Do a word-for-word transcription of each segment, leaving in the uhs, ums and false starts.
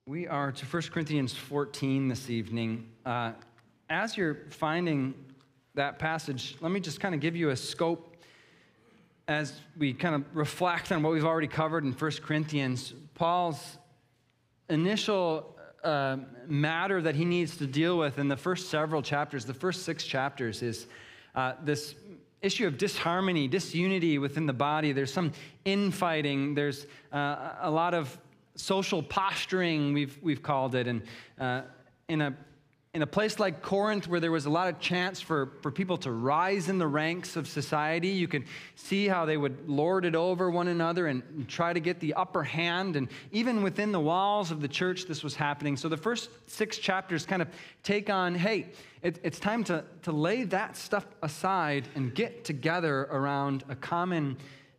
We are to First Corinthians fourteen this evening. Uh, as you're finding that passage, let me just kind of give you a scope as we kind of reflect on what we've already covered in First Corinthians. Paul's initial uh, matter that he needs to deal with in the first several chapters, the first six chapters, is uh, this issue of disharmony, disunity within the body. There's some infighting. There's uh, a lot of social posturing, we've we've called it, and uh, in a in a place like Corinth, where there was a lot of chance for for people to rise in the ranks of society, you could see how they would lord it over one another and, and try to get the upper hand. And even within the walls of the church, this was happening. So the first six chapters kind of take on, hey, it, it's time to to lay that stuff aside and get together around a common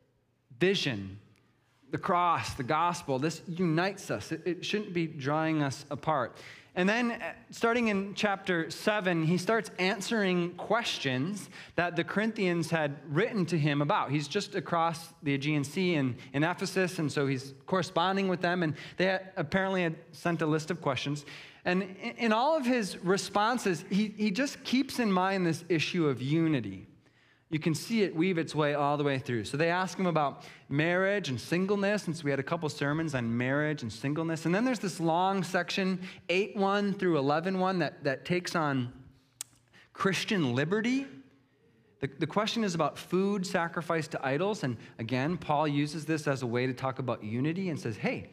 vision. The cross, the gospel, this unites us. It, it shouldn't be drawing us apart. And then starting in chapter seven, he starts answering questions that the Corinthians had written to him about. He's just across the Aegean Sea in, in Ephesus, and so he's corresponding with them, and they had, apparently had sent a list of questions. And in, in all of his responses, he, he just keeps in mind this issue of unity. You can see it weave its way all the way through. So they ask him about marriage and singleness, and so we had a couple sermons on marriage and singleness. And then there's this long section, eight one through eleven one, that, that takes on Christian liberty. The, the question is about food sacrificed to idols. And again, Paul uses this as a way to talk about unity and says, hey,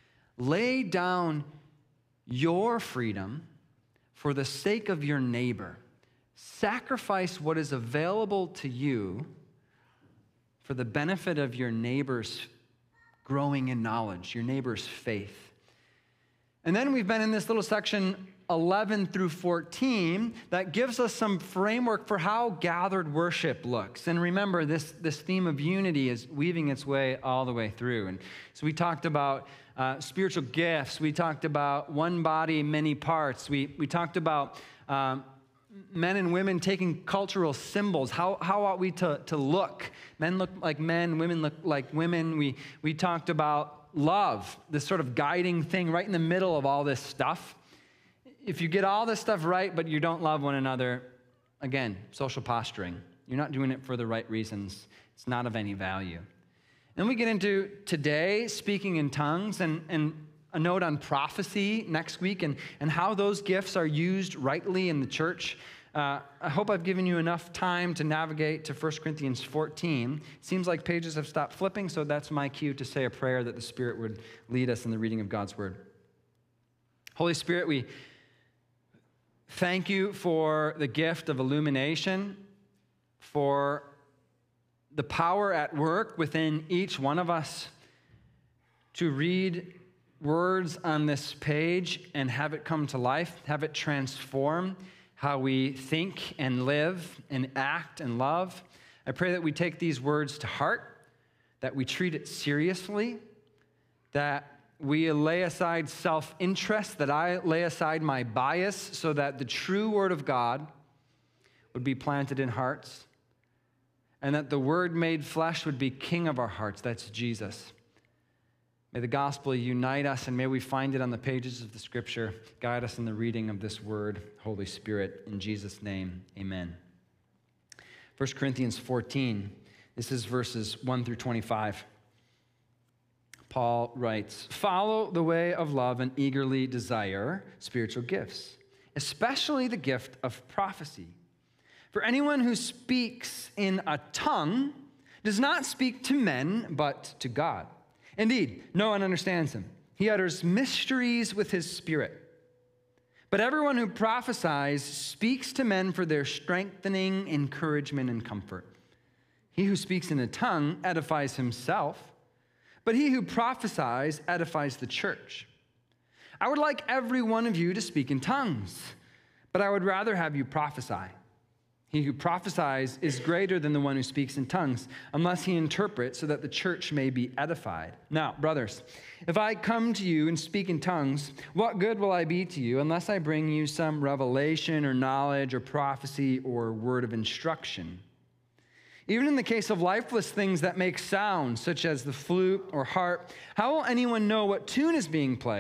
lay down your freedom for the sake of your neighbor. Sacrifice what is available to you for the benefit of your neighbor's growing in knowledge, your neighbor's faith. And then we've been in this little section eleven through fourteen that gives us some framework for how gathered worship looks. And remember, this, this theme of unity is weaving its way all the way through. And so we talked about uh, spiritual gifts. We talked about one body, many parts. We, we talked about um, men and women taking cultural symbols. How, how ought we to, to look? Men look like men, women look like women. We, we talked about love, this sort of guiding thing right in the middle of all this stuff. If you get all this stuff right, but you don't love one another, again, social posturing. You're not doing it for the right reasons. It's not of any value. Then we get into today, speaking in tongues, and, and a note on prophecy next week and, and how those gifts are used rightly in the church. Uh, I hope I've given you enough time to navigate to First Corinthians fourteen. It seems like pages have stopped flipping, so that's my cue to say a prayer that the Spirit would lead us in the reading of God's Word. Holy Spirit, we thank you for the gift of illumination, for the power at work within each one of us to read words on this page and have it come to life, have it transform how we think and live and act and love. I pray that we take these words to heart, that we treat it seriously, that we lay aside self-interest, that I lay aside my bias so that the true word of God would be planted in hearts, and that the word made flesh would be king of our hearts. That's Jesus. May the gospel unite us, and may we find it on the pages of the scripture. Guide us in the reading of this word, Holy Spirit. In Jesus' name, amen. First Corinthians fourteen, this is verses one through twenty-five. Paul writes, "Follow the way of love and eagerly desire spiritual gifts, especially the gift of prophecy. For anyone who speaks in a tongue does not speak to men, but to God. Indeed, no one understands him. He utters mysteries with his spirit. But everyone who prophesies speaks to men for their strengthening, encouragement, and comfort. He who speaks in a tongue edifies himself, but he who prophesies edifies the church. I would like every one of you to speak in tongues, but I would rather have you prophesy. He who prophesies is greater than the one who speaks in tongues, unless he interprets so that the church may be edified. Now, brothers, if I come to you and speak in tongues, what good will I be to you unless I bring you some revelation or knowledge or prophecy or word of instruction? Even in the case of lifeless things that make sound, such as the flute or harp, how will anyone know what tune is being played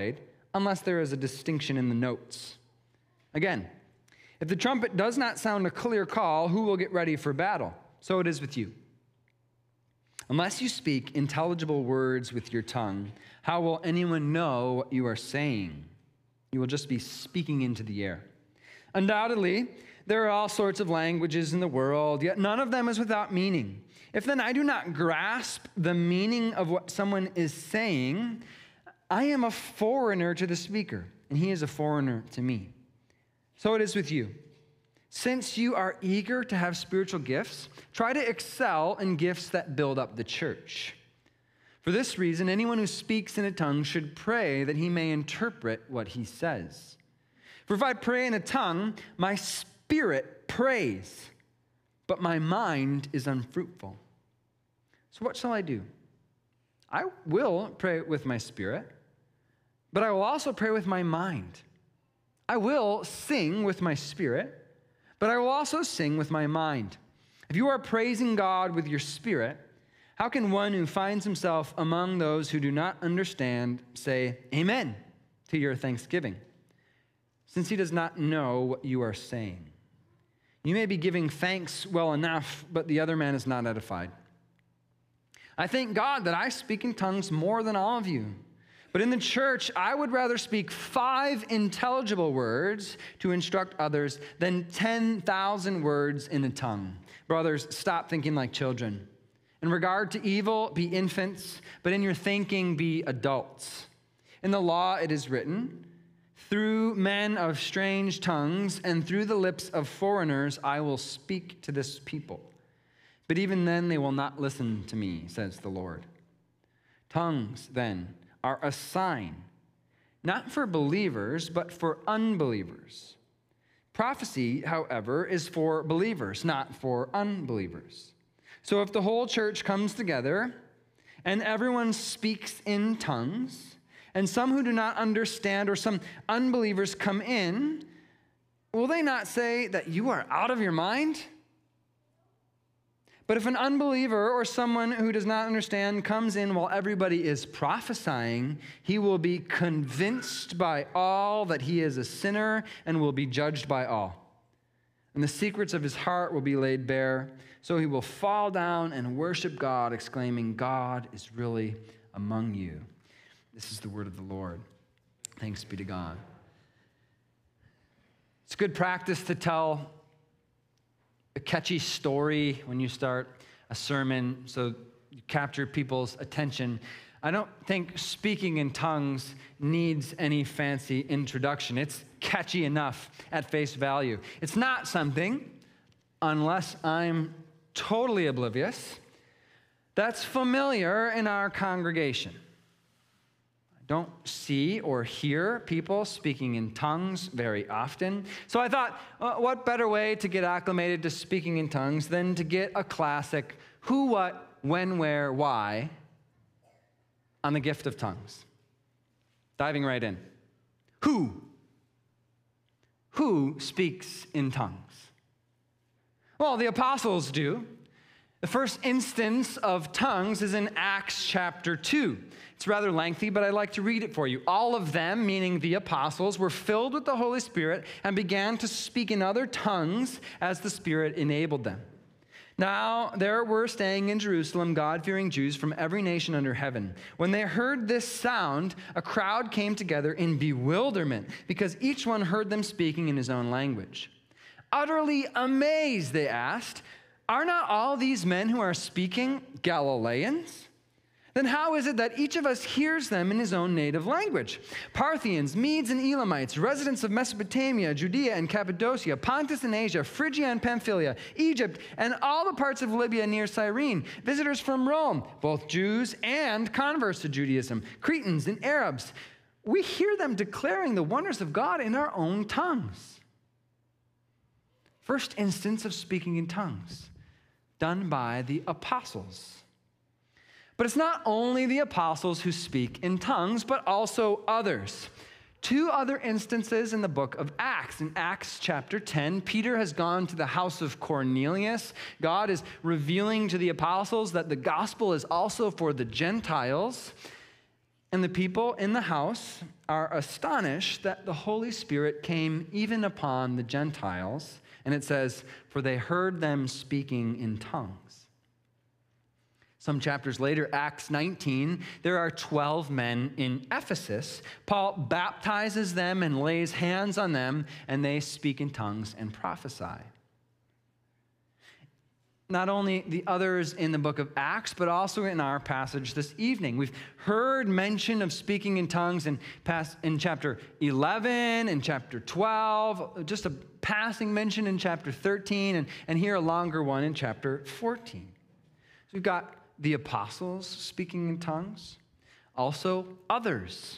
unless there is a distinction in the notes. Again, if the trumpet does not sound a clear call, who will get ready for battle? So it is with you. Unless you speak intelligible words with your tongue, how will anyone know what you are saying? You will just be speaking into the air. Undoubtedly, there are all sorts of languages in the world, yet none of them is without meaning. If then I do not grasp the meaning of what someone is saying, I am a foreigner to the speaker, and he is a foreigner to me. So it is with you. Since you are eager to have spiritual gifts, try to excel in gifts that build up the church. For this reason, anyone who speaks in a tongue should pray that he may interpret what he says. For if I pray in a tongue, my spirit prays, but my mind is unfruitful. So what shall I do? I will pray with my spirit, but I will also pray with my mind. I will sing with my spirit, but I will also sing with my mind. If you are praising God with your spirit, how can one who finds himself among those who do not understand say, Amen, to your thanksgiving, since he does not know what you are saying? You may be giving thanks well enough, but the other man is not edified. I thank God that I speak in tongues more than all of you. But in the church, I would rather speak five intelligible words to instruct others than ten thousand words in a tongue. Brothers, stop thinking like children. In regard to evil, be infants, but in your thinking, be adults. In the law, it is written, through men of strange tongues and through the lips of foreigners, I will speak to this people. But even then, they will not listen to me, says the Lord. Tongues, then, are a sign, not for believers, but for unbelievers. Prophecy, however, is for believers, not for unbelievers. So if the whole church comes together and everyone speaks in tongues, and some who do not understand or some unbelievers come in, will they not say that you are out of your mind? But if an unbeliever or someone who does not understand comes in while everybody is prophesying, he will be convinced by all that he is a sinner and will be judged by all. And the secrets of his heart will be laid bare, so he will fall down and worship God, exclaiming, God is really among you. This is the word of the Lord. Thanks be to God. It's good practice to tell a catchy story when you start a sermon so you capture people's attention. I don't think speaking in tongues needs any fancy introduction. It's catchy enough at face value. It's not something, unless I'm totally oblivious, that's familiar in our congregation. Don't see or hear people speaking in tongues very often. So I thought, uh, what better way to get acclimated to speaking in tongues than to get a classic who, what, when, where, why on the gift of tongues. Diving right in. Who? Who speaks in tongues? Well, the apostles do. The first instance of tongues is in Acts chapter two. It's rather lengthy, but I'd like to read it for you. All of them, meaning the apostles, were filled with the Holy Spirit and began to speak in other tongues as the Spirit enabled them. Now there were staying in Jerusalem God-fearing Jews from every nation under heaven. When they heard this sound, a crowd came together in bewilderment because each one heard them speaking in his own language. Utterly amazed, they asked, are not all these men who are speaking Galileans? Then how is it that each of us hears them in his own native language? Parthians, Medes and Elamites, residents of Mesopotamia, Judea and Cappadocia, Pontus and Asia, Phrygia and Pamphylia, Egypt, and all the parts of Libya near Cyrene, visitors from Rome, both Jews and converts to Judaism, Cretans and Arabs. We hear them declaring the wonders of God in our own tongues. First instance of speaking in tongues, done by the apostles. But it's not only the apostles who speak in tongues, but also others. Two other instances in the book of Acts. In Acts chapter ten, Peter has gone to the house of Cornelius. God is revealing to the apostles that the gospel is also for the Gentiles. And the people in the house are astonished that the Holy Spirit came even upon the Gentiles. And it says, for they heard them speaking in tongues. Some chapters later, Acts nineteen, there are twelve men in Ephesus. Paul baptizes them and lays hands on them, and they speak in tongues and prophesy. Not only the others in the book of Acts, but also in our passage this evening. We've heard mention of speaking in tongues in, past, in chapter eleven and chapter twelve, just a passing mention in chapter thirteen, and, and here a longer one in chapter fourteen. So we've got the apostles speaking in tongues, also others.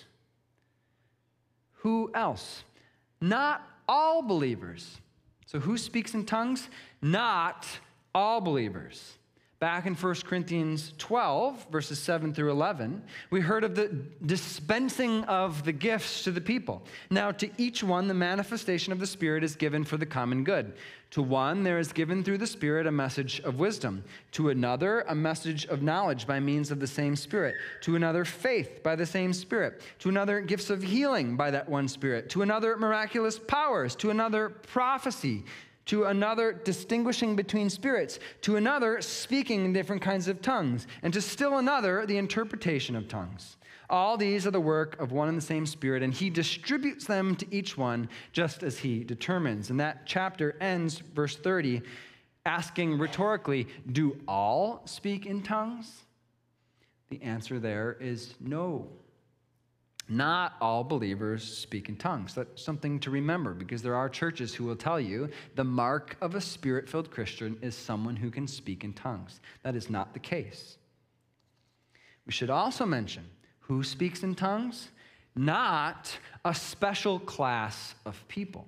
Who else? Not all believers. So who speaks in tongues? Not all believers. Back in First Corinthians twelve, verses seven through eleven, we heard of the dispensing of the gifts to the people. Now, to each one, the manifestation of the Spirit is given for the common good. To one, there is given through the Spirit a message of wisdom. To another, a message of knowledge by means of the same Spirit. To another, faith by the same Spirit. To another, gifts of healing by that one Spirit. To another, miraculous powers. To another, prophecy. To another, distinguishing between spirits. To another, speaking in different kinds of tongues. And to still another, the interpretation of tongues. All these are the work of one and the same Spirit, and he distributes them to each one just as he determines. And that chapter ends, verse thirty, asking rhetorically, do all speak in tongues? The answer there is no. Not all believers speak in tongues. That's something to remember, because there are churches who will tell you the mark of a Spirit-filled Christian is someone who can speak in tongues. That is not the case. We should also mention who speaks in tongues? Not a special class of people.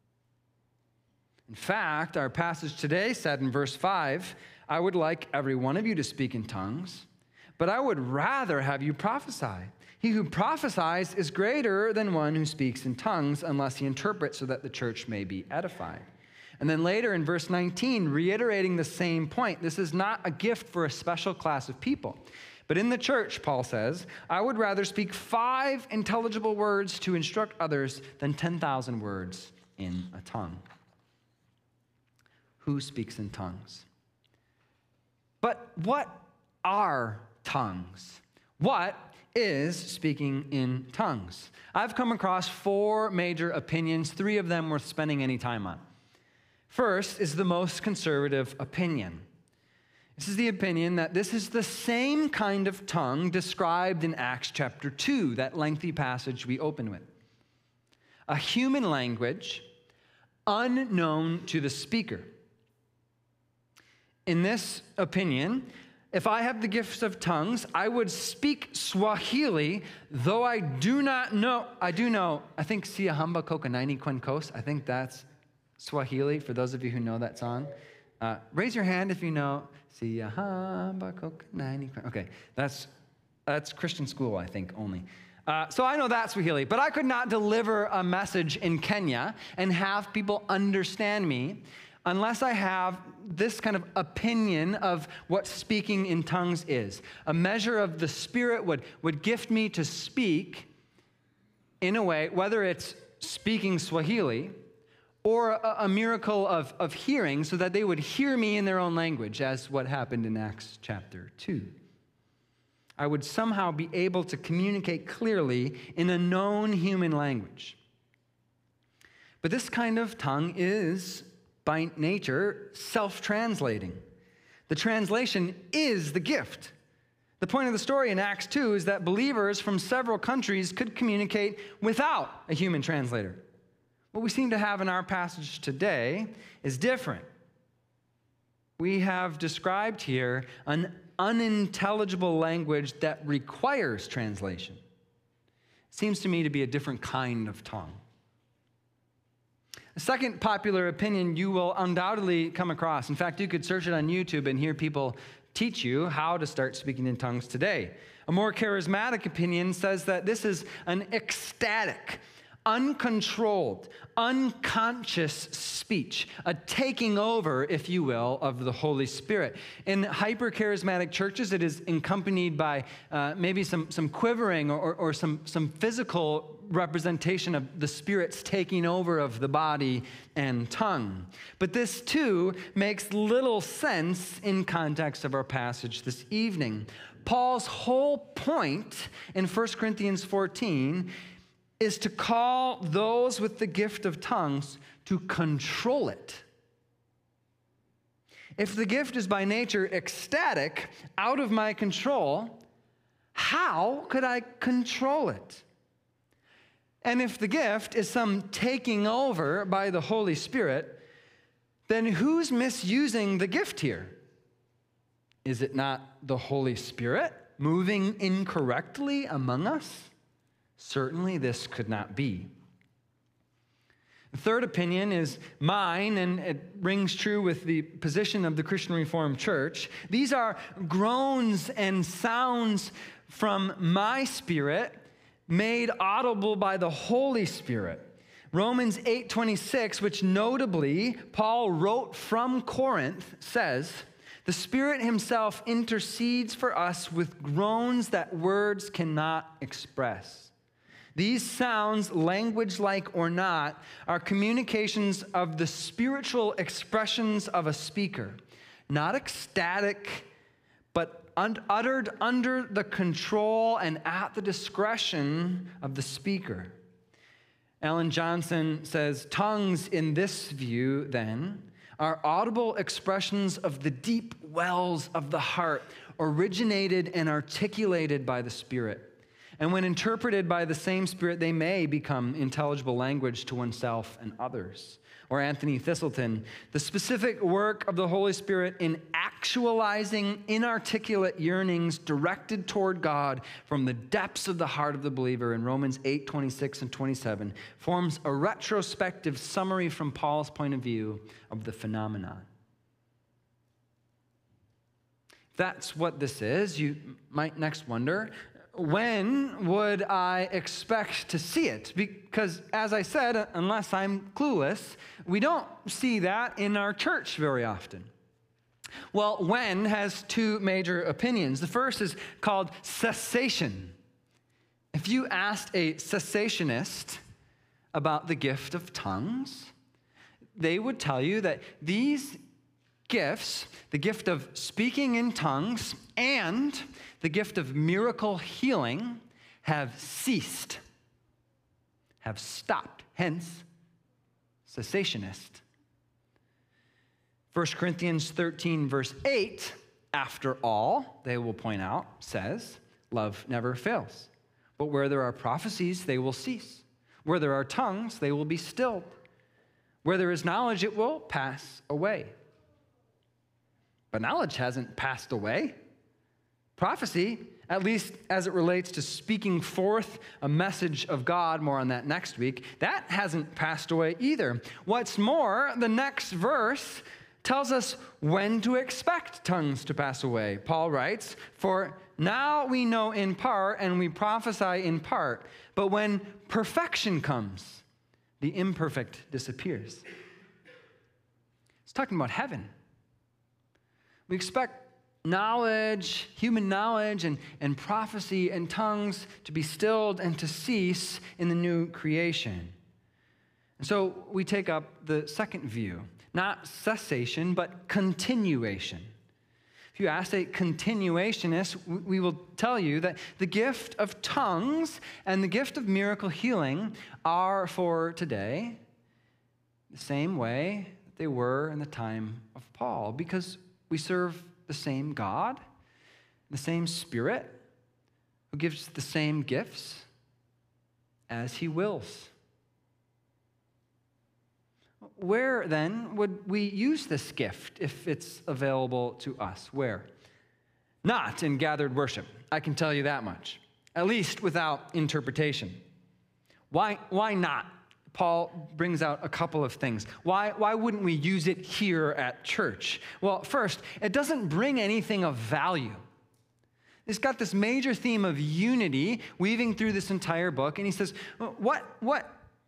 In fact, our passage today said in verse five, I would like every one of you to speak in tongues, but I would rather have you prophesy. He who prophesies is greater than one who speaks in tongues, unless he interprets so that the church may be edified. And then later in verse nineteen, reiterating the same point, this is not a gift for a special class of people. But in the church, Paul says, I would rather speak five intelligible words to instruct others than ten thousand words in a tongue. Who speaks in tongues? But what are tongues? What is speaking in tongues? I've come across four major opinions, three of them worth spending any time on. First is the most conservative opinion. This is the opinion that this is the same kind of tongue described in Acts chapter two, that lengthy passage we open with. A human language unknown to the speaker. In this opinion, if I have the gifts of tongues, I would speak Swahili, though I do not know, I do know, I think Siyahamba Kokanaini Kwenkos, I think that's Swahili, for those of you who know that song. Uh, raise your hand if you know Siyahamba Kokanaini Kwenkos. Okay, that's, that's Christian school, I think, only. Uh, so I know that's Swahili, but I could not deliver a message in Kenya and have people understand me unless I have this kind of opinion of what speaking in tongues is. A measure of the Spirit would, would gift me to speak in a way, whether it's speaking Swahili or a, a miracle of, of hearing, so that they would hear me in their own language, as what happened in Acts chapter two. I would somehow be able to communicate clearly in a known human language. But this kind of tongue is, by nature, self-translating. The translation is the gift. The point of the story in Acts two is that believers from several countries could communicate without a human translator. What we seem to have in our passage today is different. We have described here an unintelligible language that requires translation. It seems to me to be a different kind of tongue. A second popular opinion you will undoubtedly come across. In fact, you could search it on YouTube and hear people teach you how to start speaking in tongues today. A more charismatic opinion says that this is an ecstatic, uncontrolled, unconscious speech, a taking over, if you will, of the Holy Spirit. In hyper-charismatic churches, it is accompanied by uh, maybe some, some quivering or, or some, some physical representation of the Spirit's taking over of the body and tongue. But this, too, makes little sense in context of our passage this evening. Paul's whole point in First Corinthians fourteen is to call those with the gift of tongues to control it. If the gift is by nature ecstatic, out of my control, how could I control it? And if the gift is some taking over by the Holy Spirit, then who's misusing the gift here? Is it not the Holy Spirit moving incorrectly among us? Certainly this could not be. The third opinion is mine, and it rings true with the position of the Christian Reformed Church. These are groans and sounds from my spirit made audible by the Holy Spirit. Romans eight twenty-six, which notably Paul wrote from Corinth, says, "The Spirit himself intercedes for us with groans that words cannot express." These sounds, language-like or not, are communications of the spiritual expressions of a speaker, not ecstatic, but un- uttered under the control and at the discretion of the speaker. Alan Johnson says, tongues in this view, then, are audible expressions of the deep wells of the heart, originated and articulated by the Spirit. And when interpreted by the same Spirit, they may become intelligible language to oneself and others. Or Anthony Thistleton, the specific work of the Holy Spirit in actualizing inarticulate yearnings directed toward God from the depths of the heart of the believer in Romans eight twenty-six and twenty-seven forms a retrospective summary from Paul's point of view of the phenomenon. If that's what this is, you might next wonder, when would I expect to see it? Because, as I said, unless I'm clueless, we don't see that in our church very often. Well, when has two major opinions. The first is called cessation. If you asked a cessationist about the gift of tongues, they would tell you that these gifts, the gift of speaking in tongues and the gift of miracle healing, have ceased, have stopped, hence cessationist. First Corinthians thirteen, verse eight, after all, they will point out, says, love never fails. But where there are prophecies, they will cease. Where there are tongues, they will be stilled. Where there is knowledge, it will pass away. But knowledge hasn't passed away. Prophecy, at least as it relates to speaking forth a message of God, more on that next week, that hasn't passed away either. What's more, the next verse tells us when to expect tongues to pass away. Paul writes, "For now we know in part and we prophesy in part, but when perfection comes, the imperfect disappears." It's talking about heaven. We expect knowledge, human knowledge, and, and prophecy and tongues to be stilled and to cease in the new creation. And so we take up the second view, not cessation, but continuation. If you ask a continuationist, we will tell you that the gift of tongues and the gift of miracle healing are for today the same way that they were in the time of Paul, because we serve the same God, the same Spirit, who gives the same gifts as he wills. Where, then, would we use this gift if it's available to us? Where? Not in gathered worship. I can tell you that much, at least without interpretation. Why, why not? Paul brings out a couple of things. Why, why wouldn't we use it here at church? Well, first, it doesn't bring anything of value. It's got this major theme of unity weaving through this entire book, and he says, what, what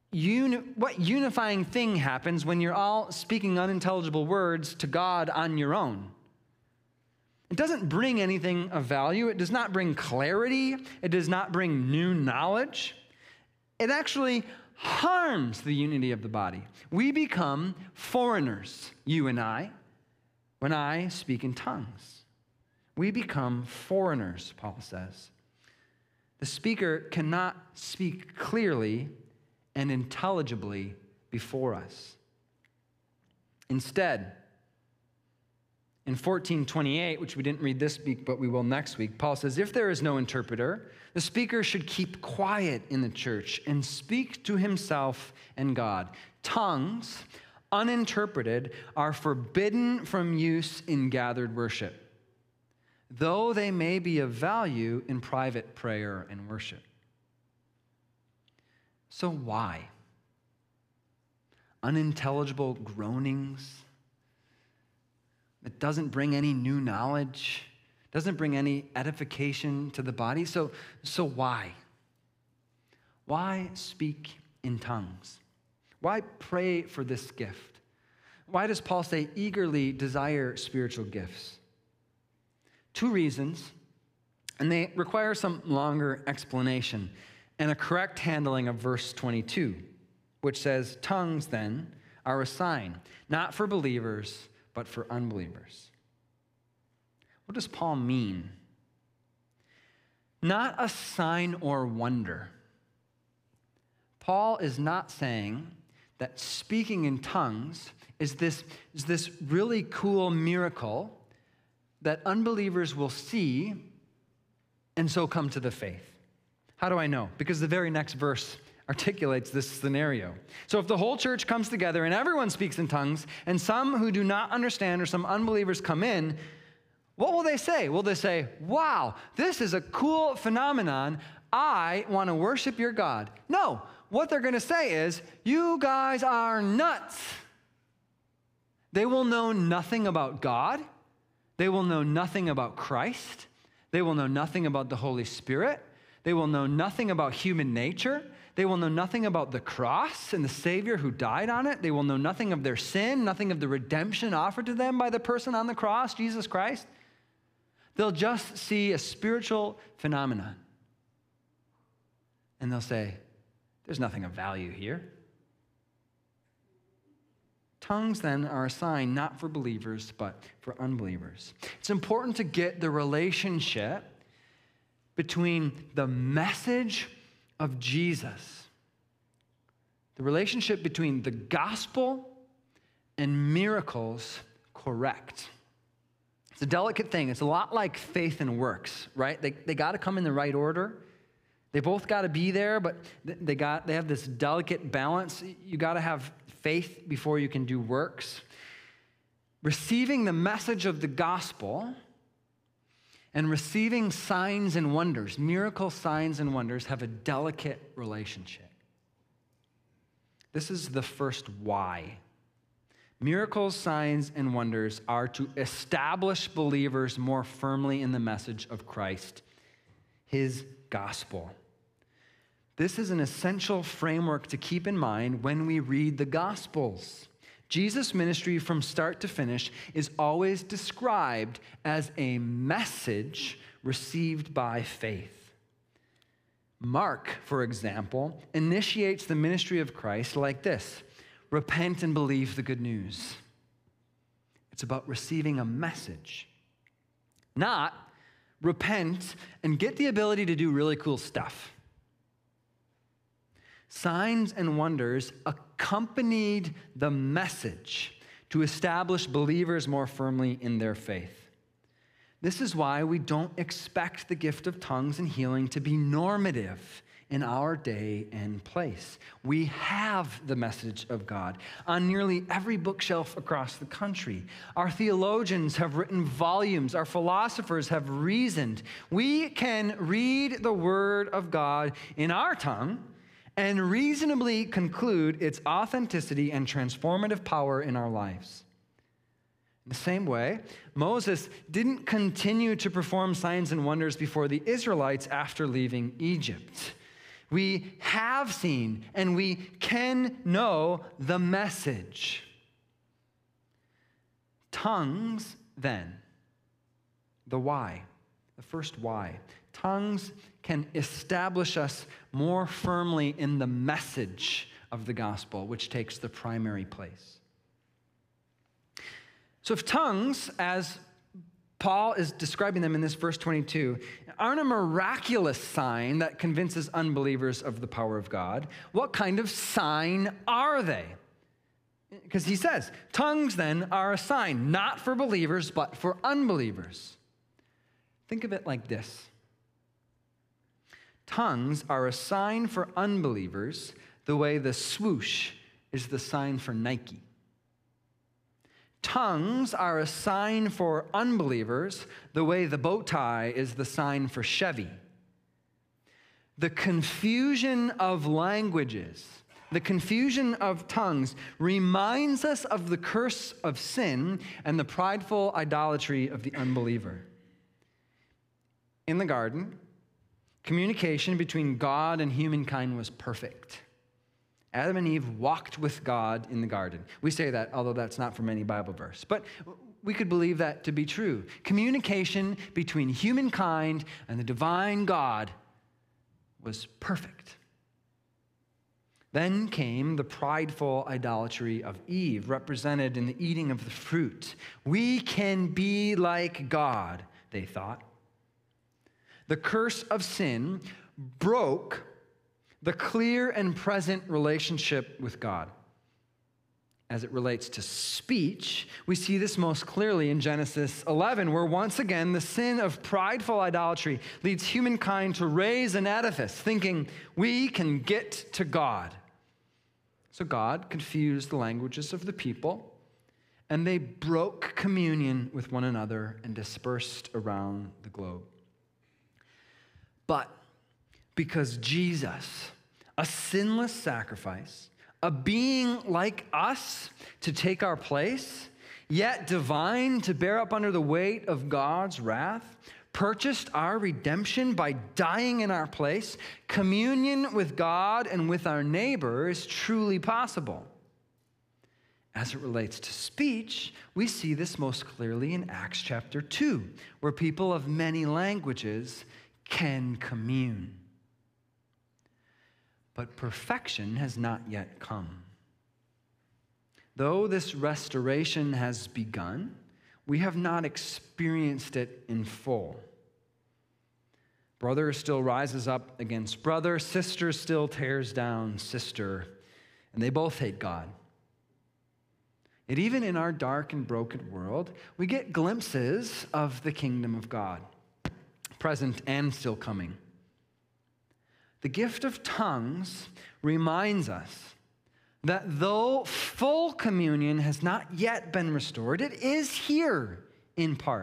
uni- what unifying thing happens when you're all speaking unintelligible words to God on your own? It doesn't bring anything of value. It does not bring clarity. It does not bring new knowledge. It actually harms the unity of the body. We become foreigners, you and I, when I speak in tongues. We become foreigners, Paul says. The speaker cannot speak clearly and intelligibly before us. Instead, in fourteen twenty-eight, which we didn't read this week, but we will next week, Paul says, if there is no interpreter, the speaker should keep quiet in the church and speak to himself and God. Tongues, uninterpreted, are forbidden from use in gathered worship, though they may be of value in private prayer and worship. So why? Unintelligible groanings that doesn't bring any new knowledge, doesn't bring any edification to the body. So, so why? Why speak in tongues? Why pray for this gift? Why does Paul say eagerly desire spiritual gifts? Two reasons, and they require some longer explanation and a correct handling of verse twenty-two, which says, tongues then are a sign, not for believers, but for unbelievers. What does Paul mean? Not a sign or wonder. Paul is not saying that speaking in tongues is this, is this really cool miracle that unbelievers will see and so come to the faith. How do I know? Because the very next verse articulates this scenario. So if the whole church comes together and everyone speaks in tongues, and some who do not understand or some unbelievers come in, what will they say? Will they say, wow, this is a cool phenomenon. I want to worship your God? No. What they're going to say is, you guys are nuts. They will know nothing about God. They will know nothing about Christ. They will know nothing about the Holy Spirit. They will know nothing about human nature. They will know nothing about the cross and the Savior who died on it. They will know nothing of their sin, nothing of the redemption offered to them by the person on the cross, Jesus Christ. They'll just see a spiritual phenomenon. And they'll say, there's nothing of value here. Tongues, then, are a sign not for believers, but for unbelievers. It's important to get the relationship between the message of Jesus, the relationship between the gospel and miracles, correct. It's a delicate thing. It's a lot like faith and works, right? They, they got to come in the right order. They both got to be there, but they got they have this delicate balance. You got to have faith before you can do works. Receiving the message of the gospel and receiving signs and wonders, miracle signs and wonders, have a delicate relationship. This is the first why. Miracles, signs, and wonders are to establish believers more firmly in the message of Christ, his gospel. This is an essential framework to keep in mind when we read the Gospels. Jesus' ministry from start to finish is always described as a message received by faith. Mark, for example, initiates the ministry of Christ like this: repent and believe the good news. It's about receiving a message, not repent and get the ability to do really cool stuff. Signs and wonders accompanied the message to establish believers more firmly in their faith. This is why we don't expect the gift of tongues and healing to be normative in our day and place. We have the message of God on nearly every bookshelf across the country. Our theologians have written volumes. Our philosophers have reasoned. We can read the Word of God in our tongue and reasonably conclude its authenticity and transformative power in our lives. In the same way, Moses didn't continue to perform signs and wonders before the Israelites after leaving Egypt. We have seen and we can know the message. Tongues, then, the why, the first why. Tongues can establish us more firmly in the message of the gospel, which takes the primary place. So if tongues, as Paul is describing them in this verse twenty-two, aren't a miraculous sign that convinces unbelievers of the power of God, what kind of sign are they? Because he says, tongues then are a sign, not for believers, but for unbelievers. Think of it like this. Tongues are a sign for unbelievers the way the swoosh is the sign for Nike. Tongues are a sign for unbelievers the way the bow tie is the sign for Chevy. The confusion of languages, the confusion of tongues reminds us of the curse of sin and the prideful idolatry of the unbeliever. In the garden, communication between God and humankind was perfect. Adam and Eve walked with God in the garden. We say that, although that's not from any Bible verse. But we could believe that to be true. Communication between humankind and the divine God was perfect. Then came the prideful idolatry of Eve, represented in the eating of the fruit. We can be like God, they thought. The curse of sin broke the clear and present relationship with God. As it relates to speech, we see this most clearly in Genesis eleven, where once again the sin of prideful idolatry leads humankind to raise an edifice, thinking we can get to God. So God confused the languages of the people, and they broke communion with one another and dispersed around the globe. But because Jesus, a sinless sacrifice, a being like us to take our place, yet divine to bear up under the weight of God's wrath, purchased our redemption by dying in our place, communion with God and with our neighbor is truly possible. As it relates to speech, we see this most clearly in Acts chapter two, where people of many languages can commune. But perfection has not yet come. Though this restoration has begun, we have not experienced it in full. Brother still rises up against brother, sister still tears down sister, and they both hate God. Yet even in our dark and broken world, we get glimpses of the kingdom of God, present and still coming. The gift of tongues reminds us that though full communion has not yet been restored, it is here in part.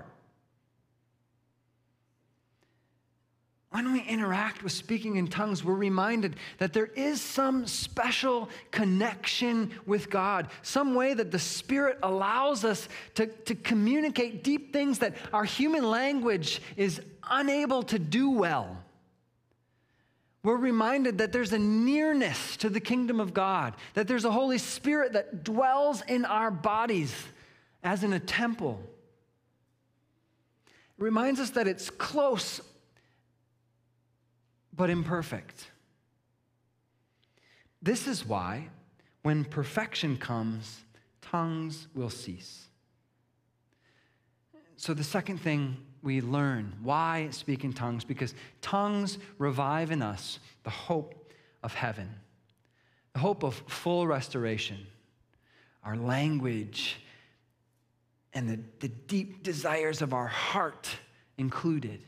When we interact with speaking in tongues, we're reminded that there is some special connection with God, some way that the Spirit allows us to, to communicate deep things that our human language is unable to do well. We're reminded that there's a nearness to the kingdom of God, that there's a Holy Spirit that dwells in our bodies as in a temple. It reminds us that it's close but imperfect. This is why, when perfection comes, tongues will cease. So the second thing we learn, why speak in tongues? Because tongues revive in us the hope of heaven, the hope of full restoration, our language, and the, the deep desires of our heart included.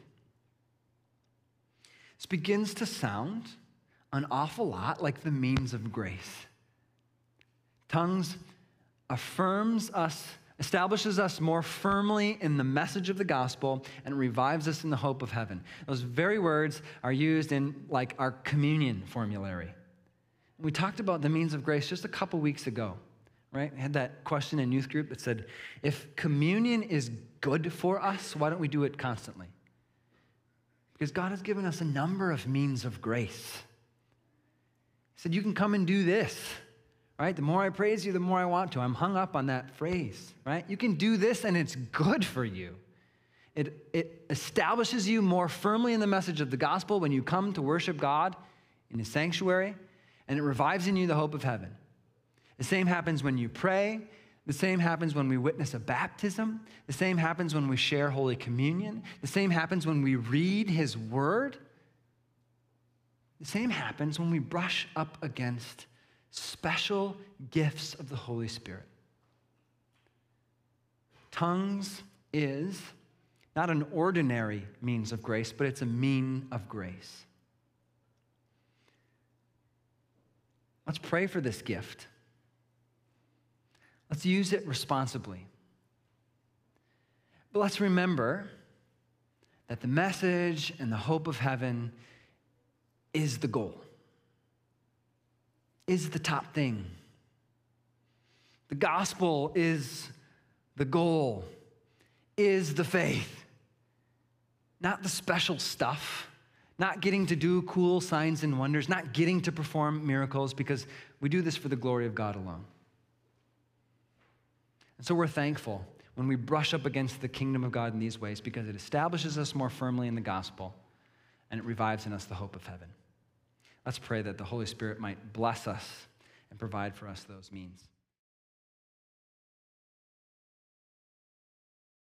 This begins to sound an awful lot like the means of grace. Tongues affirms us, establishes us more firmly in the message of the gospel, and revives us in the hope of heaven. Those very words are used in like our communion formulary. We talked about the means of grace just a couple weeks ago, right? I had that question in youth group that said, if communion is good for us, why don't we do it constantly? Because God has given us a number of means of grace He said, you can come and do this, right? The more I praise you, the more I want to. I'm hung up on that phrase, right? You can do this and it's good for you. It, it establishes you more firmly in the message of the gospel when you come to worship God in his sanctuary, and it revives in you the hope of heaven. The same happens when you pray. The same happens when we witness a baptism. The same happens when we share Holy Communion. The same happens when we read his word. The same happens when we brush up against special gifts of the Holy Spirit. Tongues is not an ordinary means of grace, but it's a mean of grace. Let's pray for this gift. Let's use it responsibly. But let's remember that the message and the hope of heaven is the goal, is the top thing. The gospel is the goal, is the faith. Not the special stuff, not getting to do cool signs and wonders, not getting to perform miracles, because we do this for the glory of God alone. And so we're thankful when we brush up against the kingdom of God in these ways, because it establishes us more firmly in the gospel and it revives in us the hope of heaven. Let's pray that the Holy Spirit might bless us and provide for us those means.